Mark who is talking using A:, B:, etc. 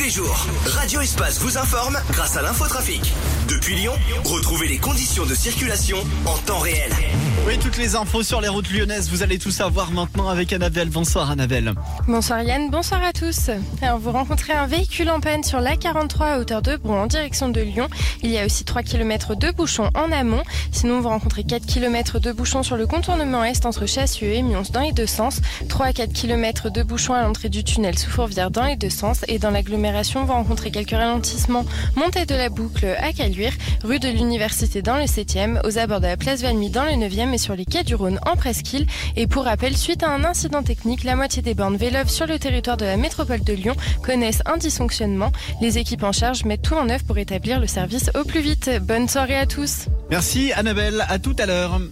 A: les jours, Radio Espace vous informe grâce à l'infotrafic. Depuis Lyon, retrouvez les conditions de circulation en temps réel.
B: Oui, toutes les infos sur les routes lyonnaises, vous allez tout savoir maintenant avec Annabelle. Bonsoir Annabelle.
C: Bonsoir Yann, bonsoir à tous. Alors vous rencontrez un véhicule en panne sur l'A43 à hauteur de Bron en direction de Lyon. Il y a aussi 3 km de bouchons en amont. Sinon vous rencontrez 4 km de bouchons sur le contournement est entre Chassieux et Mions dans les deux sens. 3 à 4 km de bouchons à l'entrée du tunnel sous Fourvière dans les deux sens. Et dans l'agglomération, vous rencontrez quelques ralentissements. Montée de la boucle à Caluire, rue de l'Université dans le 7e, aux abords de la place Valmy dans le 9e et sur les quais du Rhône en presqu'île. Et pour rappel, suite à un incident technique, la moitié des bornes Vélove sur le territoire de la métropole de Lyon connaissent un dysfonctionnement. Les équipes en charge mettent tout en œuvre pour établir le service au plus vite. Bonne soirée à tous.
B: Merci Annabelle, à tout à l'heure.